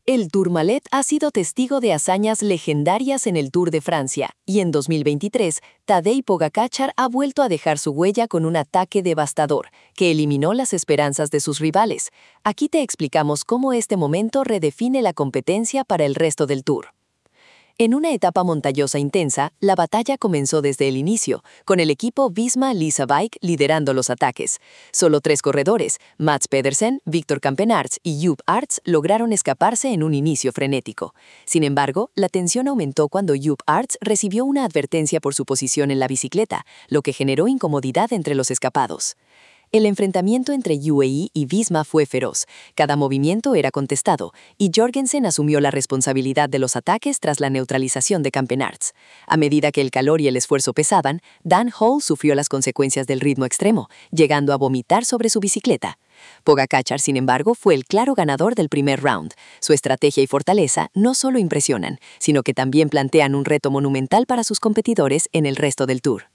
El Tourmalet ha sido testigo de hazañas legendarias en el Tour de Francia, y en 2023, Tadej Pogačar ha vuelto a dejar su huella con un ataque devastador, que eliminó las esperanzas de sus rivales. Aquí te explicamos cómo este momento redefine la competencia para el resto del Tour. En una etapa montañosa intensa, la batalla comenzó desde el inicio, con el equipo Visma-Lease Bike liderando los ataques. Solo 3 corredores, Mats Pedersen, Victor Campenaerts y Joop Aerts, lograron escaparse en un inicio frenético. Sin embargo, la tensión aumentó cuando Joop Aerts recibió una advertencia por su posición en la bicicleta, lo que generó incomodidad entre los escapados. El enfrentamiento entre UAE y Visma fue feroz. Cada movimiento era contestado, y Jorgensen asumió la responsabilidad de los ataques tras la neutralización de Campenaerts. A medida que el calor y el esfuerzo pesaban, Dan Hall sufrió las consecuencias del ritmo extremo, llegando a vomitar sobre su bicicleta. Pogačar, sin embargo, fue el claro ganador del primer round. Su estrategia y fortaleza no solo impresionan, sino que también plantean un reto monumental para sus competidores en el resto del Tour.